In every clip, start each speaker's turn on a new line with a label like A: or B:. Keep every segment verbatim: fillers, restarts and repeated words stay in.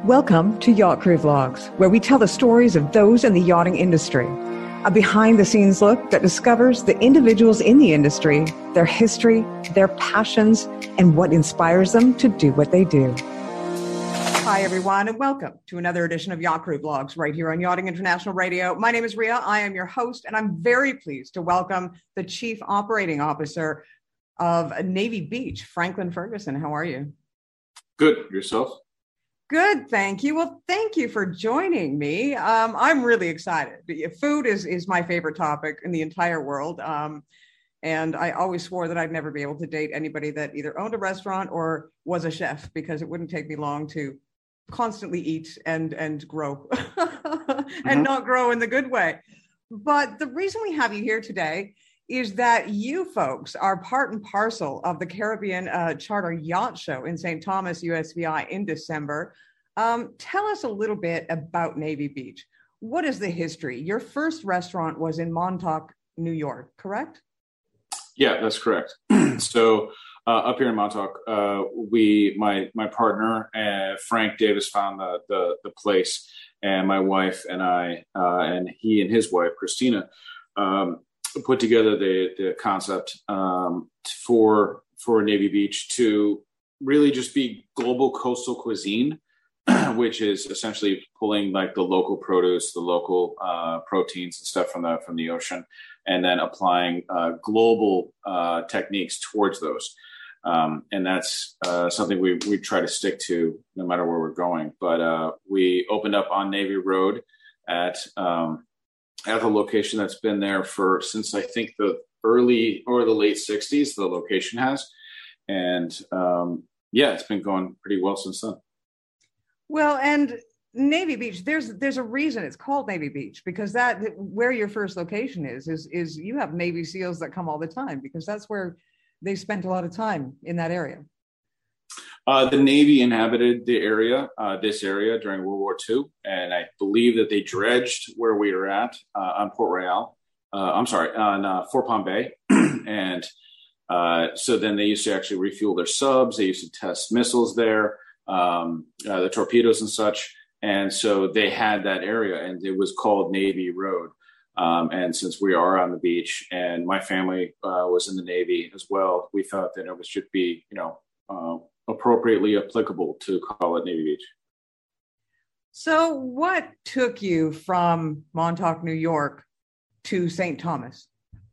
A: Welcome to Yacht Crew Vlogs, where we tell the stories of those in the yachting industry. A behind-the-scenes look that discovers the individuals in the industry, their history, their passions, and what inspires them to do what they do. Hi, everyone, and welcome to another edition of Yacht Crew Vlogs right here on Yachting International Radio. My name is Ria. I am your host, and I'm very pleased to welcome the Chief Operating Officer of Navy Beach, Franklin Ferguson. How are you?
B: Good. Yourself?
A: Good, thank you. Well, thank you for joining me. Um, I'm really excited. Food is, is my favorite topic in the entire world. Um, and I always swore that I'd never be able to date anybody that either owned a restaurant or was a chef, because it wouldn't take me long to constantly eat and, and grow and mm-hmm. not grow in the good way. But the reason we have you here today is that you folks are part and parcel of the Caribbean uh, Charter Yacht Show in Saint Thomas, U S V I in December. Um, tell us a little bit about Navy Beach. What is the history? Your first restaurant was in Montauk, New York, correct?
B: Yeah, that's correct. So uh, up here in Montauk, uh, we, my my partner, uh, Frank Davis, found the, the the place, and my wife and I, uh, and he and his wife, Christina, um, put together the the concept um, for for Navy Beach to really just be global coastal cuisine, which is essentially pulling like the local produce, the local uh, proteins and stuff from the from the ocean, and then applying uh, global uh, techniques towards those. Um, and that's uh, something we we try to stick to no matter where we're going. But uh, we opened up on Navy Road at um, at the location that's been there for since I think the early or the late sixties, the location has. And um, yeah, it's been going pretty well since then.
A: Well, and Navy Beach, there's there's a reason it's called Navy Beach, because that where your first location is, is, is you have Navy SEALs that come all the time, because that's where they spent a lot of time in that area.
B: Uh, the Navy inhabited the area, uh, this area during World War Two, and I believe that they dredged where we were at uh, on Port Royal. Uh, I'm sorry, on uh, Fort Palm Bay, and uh, so then they used to actually refuel their subs. They used to test missiles there, um, uh, the torpedoes and such, and so they had that area, and it was called Navy Road. Um, and since we are on the beach, and my family uh, was in the Navy as well, we thought that it was should be, you know. Uh, appropriately applicable to call it Navy Beach.
A: So what took you from Montauk, New York to Saint Thomas?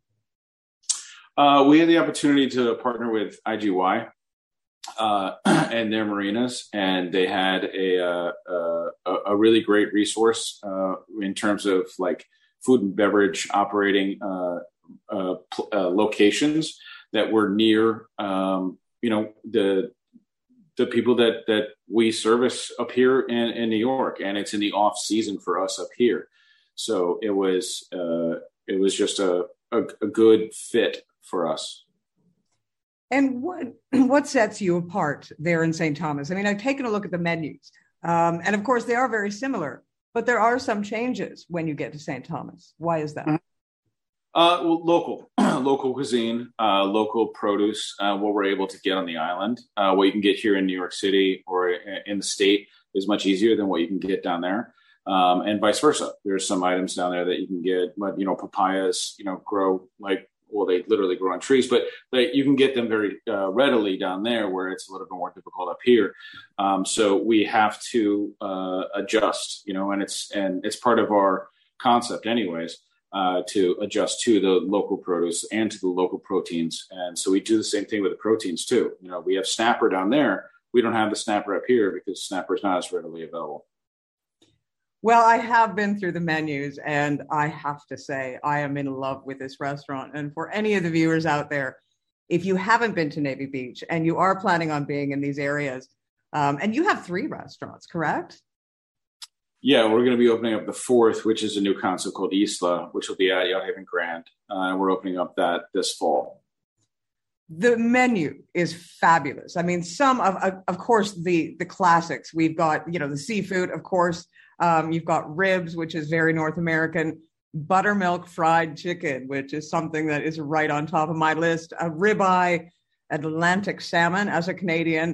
B: Uh, we had the opportunity to partner with I G Y uh, and their marinas, and they had a, uh, uh, a really great resource uh, in terms of like food and beverage operating uh, uh, pl- uh, locations that were near, um, you know, the the people that, that we service up here in, in New York, and it's in the off season for us up here. So it was, uh, it was just a, a, a good fit for us.
A: And what, what sets you apart there in Saint Thomas? I mean, I've taken a look at the menus, um, and of course they are very similar, but there are some changes when you get to Saint Thomas. Why is that? Mm-hmm.
B: Uh, well, local, local cuisine, uh, local produce, uh, what we're able to get on the island, uh, what you can get here in New York City or in the state is much easier than what you can get down there. Um, and vice versa. There's some items down there that you can get, but, you know, papayas, you know, grow like, well, they literally grow on trees, but but you can get them very uh, readily down there where it's a little bit more difficult up here. Um, so we have to uh, adjust, you know, and it's, and it's part of our concept anyways. Uh, to adjust to the local produce and to the local proteins. And so we do the same thing with the proteins too. You know, we have snapper down there. We don't have the snapper up here because snapper is not as readily available.
A: Well, I have been through the menus, and I have to say I am in love with this restaurant. And for any of the viewers out there, if you haven't been to Navy Beach and you are planning on being in these areas, um, and you have three restaurants, correct?
B: Yeah, we're going to be opening up the fourth, which is a new concept called Isla, which will be at Yacht Haven Grand. Uh, and we're opening up that this fall.
A: The menu is fabulous. I mean, some of, of, of course, the, the classics. We've got, you know, the seafood, of course. Um, you've got ribs, which is very North American. Buttermilk fried chicken, which is something that is right on top of my list. A ribeye, Atlantic salmon as a Canadian.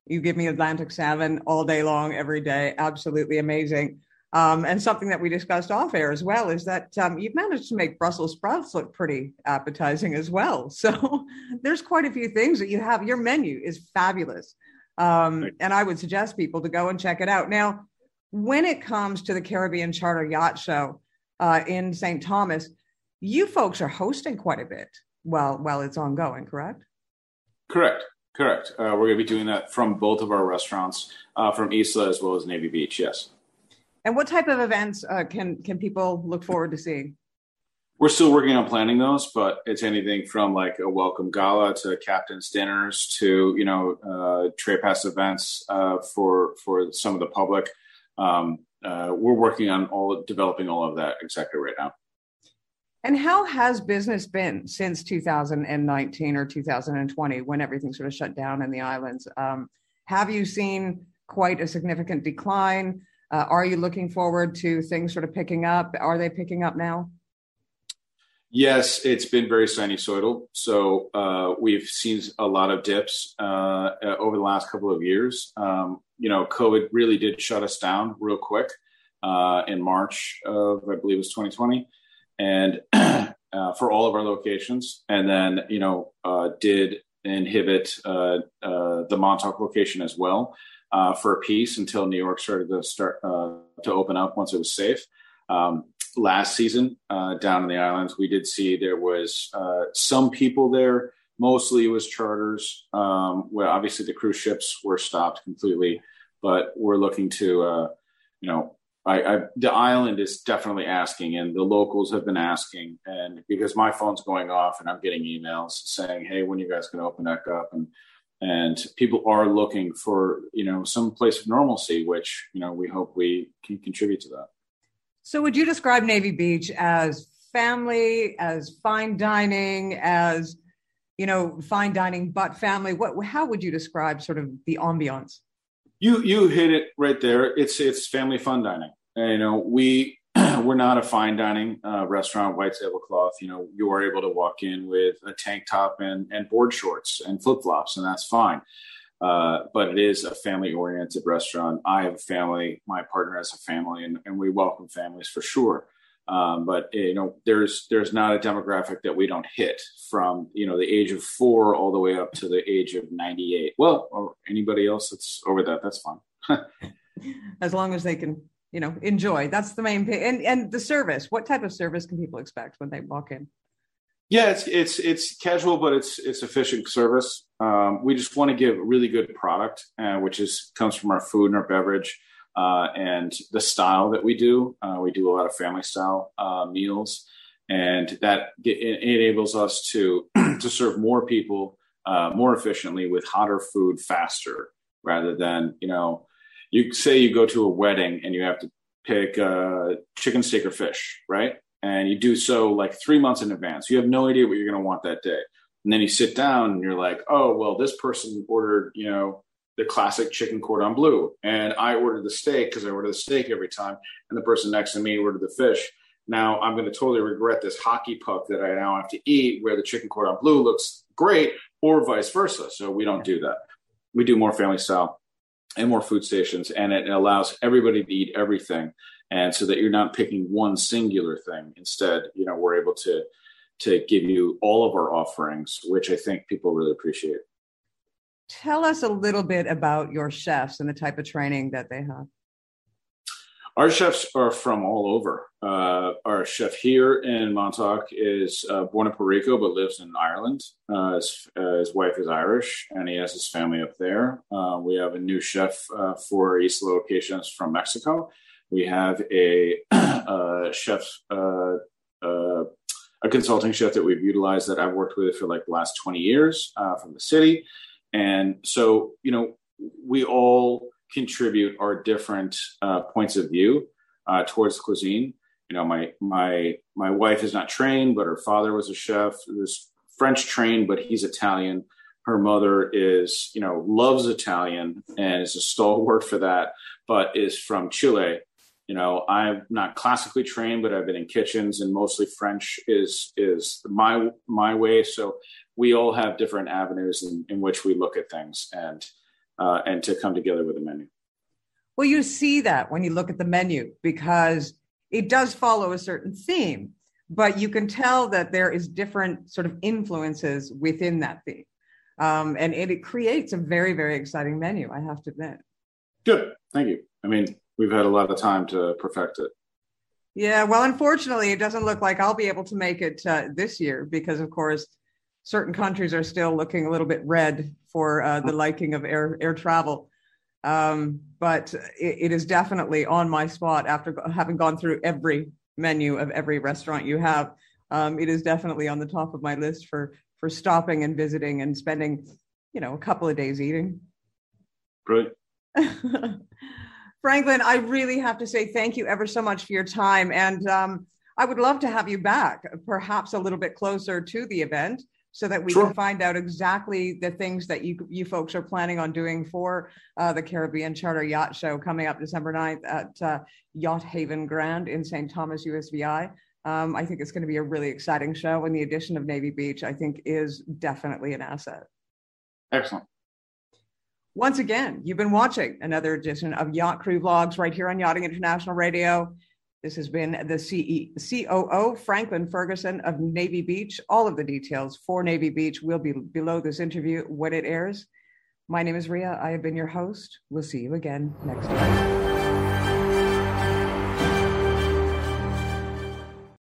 A: You give me Atlantic salmon all day long, every day. Absolutely amazing. Um, and something that we discussed off air as well is that um, you've managed to make Brussels sprouts look pretty appetizing as well. So there's quite a few things that you have. Your menu is fabulous. Um, and I would suggest people to go and check it out. Now, when it comes to the Caribbean Charter Yacht Show uh, in Saint Thomas, you folks are hosting quite a bit while, while it's ongoing, correct?
B: Correct. Correct. Uh, we're going to be doing that from both of our restaurants, uh, from Isla as well as Navy Beach. Yes.
A: And what type of events uh, can can people look forward to seeing?
B: We're still working on planning those, but it's anything from like a welcome gala to captain's dinners to, you know, uh, tray pass events uh, for for some of the public. Um, uh, we're working on all developing all of that exactly right now.
A: And how has business been since two thousand nineteen or two thousand twenty when everything sort of shut down in the islands? Um, have you seen quite a significant decline? Uh, are you looking forward to things sort of picking up? Are they picking up now?
B: Yes, it's been very sinusoidal. So uh, we've seen a lot of dips uh, over the last couple of years. Um, you know, COVID really did shut us down real quick uh, in March of, I believe it was twenty twenty. And uh, for all of our locations, and then, you know, uh, did inhibit uh, uh, the Montauk location as well. Uh, for a piece until New York started to start uh, to open up once it was safe. Um, last season, uh, down in the islands, we did see there was uh, some people there. Mostly it was charters. Um, well, obviously the cruise ships were stopped completely, but we're looking to, uh, you know, I, I, the island is definitely asking, and the locals have been asking, and because my phone's going off and I'm getting emails saying, "Hey, when are you guys going to open back up?" and And people are looking for, you know, some place of normalcy, which, you know, we hope we can contribute to that.
A: So would you describe Navy Beach as family, as fine dining, as, you know, fine dining, but family? What, how would you describe sort of the ambiance?
B: You, you hit it right there. It's, it's family fun dining. And, you know, we, we're not a fine dining uh, restaurant, white tablecloth. You know, you are able to walk in with a tank top and, and board shorts and flip flops, and that's fine. Uh, but it is a family oriented restaurant. I have a family. My partner has a family, and, and we welcome families for sure. Um, but you know, there's there's not a demographic that we don't hit from, you know, the age of four all the way up to the age of ninety-eight. Well, or anybody else that's over that, that's fine.
A: As long as they can, you know, enjoy. That's the main thing. And and the service, what type of service can people expect when they walk in?
B: Yeah, it's it's it's casual, but it's it's efficient service. Um, we just want to give really good product, uh, which is comes from our food and our beverage, uh, and the style that we do. Uh, we do a lot of family style uh, meals, and that it enables us to to serve more people uh, more efficiently with hotter food faster, rather than, you know, you say you go to a wedding and you have to pick uh, chicken, steak, or fish, right? And you do so like three months in advance. You have no idea what you're going to want that day. And then you sit down and you're like, oh, well, this person ordered, you know, the classic chicken cordon bleu. And I ordered the steak because I order the steak every time. And the person next to me ordered the fish. Now I'm going to totally regret this hockey puck that I now have to eat where the chicken cordon bleu looks great, or vice versa. So we don't do that. We do more family style and more food stations. And it allows everybody to eat everything. And so that you're not picking one singular thing. Instead, you know, we're able to to give you all of our offerings, which I think people really appreciate.
A: Tell us a little bit about your chefs and the type of training that they have.
B: Our chefs are from all over. Uh, our chef here in Montauk is uh, born in Puerto Rico, but lives in Ireland. Uh, his, uh, his wife is Irish, and he has his family up there. Uh, we have a new chef uh, for East locations from Mexico. We have a uh, chef, uh, uh, a consulting chef that we've utilized that I've worked with for like the last twenty years uh, from the city. And so, you know, we all contribute our different uh, points of view uh, towards cuisine. You know, my my my wife is not trained, but her father was a chef. He was French trained, but he's Italian. Her mother is, you know, loves Italian and is a stalwart for that, but is from Chile. You know, I'm not classically trained, but I've been in kitchens, and mostly French is is my my way. So we all have different avenues in, in which we look at things, and uh, and to come together with a menu.
A: Well, you see that when you look at the menu, because it does follow a certain theme, but you can tell that there is different sort of influences within that theme. Um, and it, it creates a very, very exciting menu, I have to admit.
B: Good. Thank you. I mean, we've had a lot of time to perfect it.
A: Yeah, well, unfortunately, it doesn't look like I'll be able to make it uh, this year because, of course, certain countries are still looking a little bit red for uh, the liking of air air travel. Um, but it, it is definitely on my spot after having gone through every menu of every restaurant you have. Um, it is definitely on the top of my list for for stopping and visiting and spending, you know, a couple of days eating.
B: Brilliant.
A: Franklin, I really have to say thank you ever so much for your time. And um, I would love to have you back, perhaps a little bit closer to the event, so that we sure. can find out exactly the things that you you folks are planning on doing for uh, the Caribbean Charter Yacht Show coming up December ninth at uh, Yacht Haven Grand in Saint Thomas, U S V I. Um, I think it's going to be a really exciting show, and the addition of Navy Beach, I think, is definitely an asset.
B: Excellent.
A: Once again, you've been watching another edition of Yacht Crew Vlogs right here on Yachting International Radio. This has been the C E C O O, Franklin Ferguson of Navy Beach. All of the details for Navy Beach will be below this interview when it airs. My name is Ria. I have been your host. We'll see you again next time.